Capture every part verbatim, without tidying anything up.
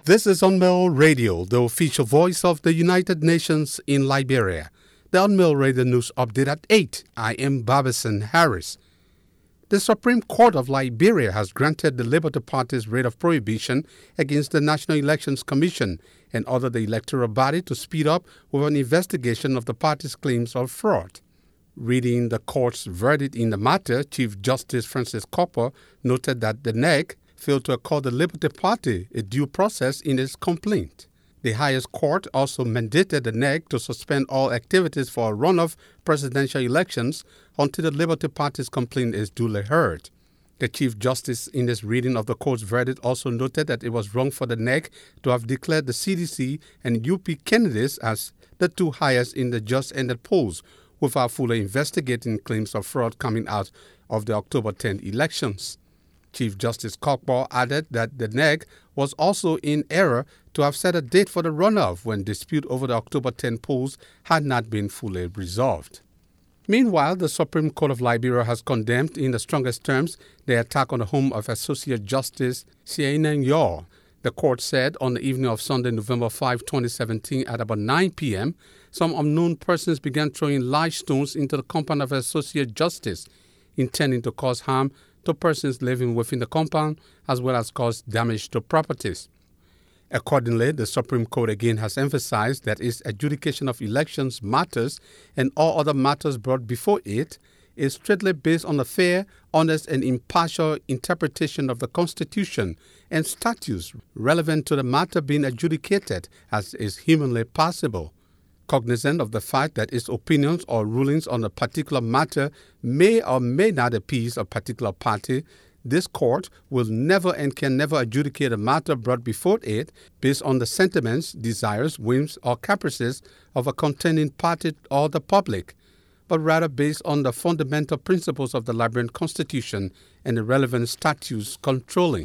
This is Unmail Radio, the official voice of the United Nations in Liberia. The Unmail Radio News Update at eight. I am Babison Harris. The Supreme Court of Liberia has granted the Liberty Party's writ of prohibition against the National Elections Commission and ordered the electoral body to speed up with an investigation of the party's claims of fraud. Reading the court's verdict in the matter, Chief Justice Francis Copper noted that the N E C failed to accord the Liberty Party a due process in its complaint. The highest court also mandated the N E C to suspend all activities for a runoff presidential elections until the Liberty Party's complaint is duly heard. The Chief Justice in his reading of the court's verdict also noted that it was wrong for the N E C to have declared the C D C and U P candidates as the two highest in the just-ended polls without fully investigating claims of fraud coming out of the October tenth elections. Chief Justice Copper added that the N E C was also in error to have set a date for the runoff when dispute over the October tenth polls had not been fully resolved. Meanwhile, the Supreme Court of Liberia has condemned in the strongest terms the attack on the home of Associate Justice Siena Yaw. The court said on the evening of Sunday, November fifth, twenty seventeen, at about nine p.m., some unknown persons began throwing large stones into the compound of Associate Justice, intending to cause harm to persons living within the compound as well as cause damage to properties. Accordingly, the Supreme Court again has emphasized that its adjudication of elections matters and all other matters brought before it is strictly based on a fair, honest, and impartial interpretation of the Constitution and statutes relevant to the matter being adjudicated as is humanly possible. Cognizant of the fact that its opinions or rulings on a particular matter may or may not appease a particular party, this court will never and can never adjudicate a matter brought before it based on the sentiments, desires, whims, or caprices of a contending party or the public, but rather based on the fundamental principles of the Liberian Constitution and the relevant statutes controlling.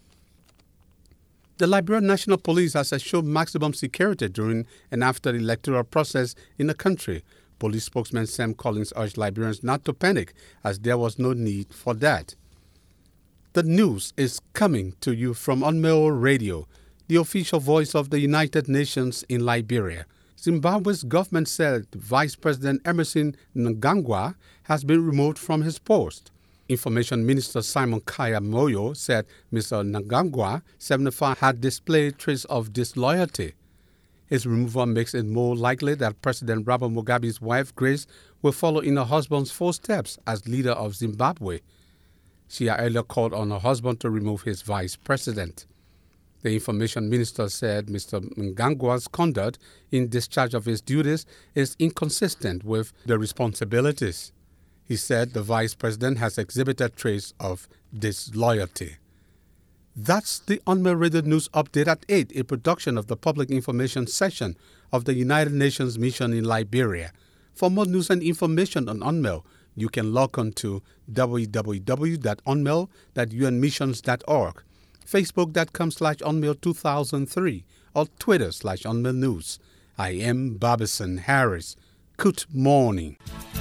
The Liberian National Police has assured maximum security during and after the electoral process in the country. Police spokesman Sam Collins urged Liberians not to panic, as there was no need for that. The news is coming to you from Unmail Radio, the official voice of the United Nations in Liberia. Zimbabwe's government said Vice President Emmerson Mnangagwa has been removed from his post. Information Minister Simon Kaya Moyo said Mister Mnangagwa, seventy-five, had displayed traces of disloyalty. His removal makes it more likely that President Robert Mugabe's wife, Grace, will follow in her husband's footsteps as leader of Zimbabwe. She had earlier called on her husband to remove his vice president. The Information Minister said Mister Mnangagwa's conduct in discharge of his duties is inconsistent with the responsibilities. He said the vice president has exhibited traces of disloyalty. That's the Unmail Radio News Update at eight, a production of the Public Information Section of the United Nations Mission in Liberia. For more news and information on Unmail, you can log on to w w w dot unmail dot u n missions dot org, facebook.com slash unmail 2003, or Twitter slash unmail news. I am Babison Harris. Good morning.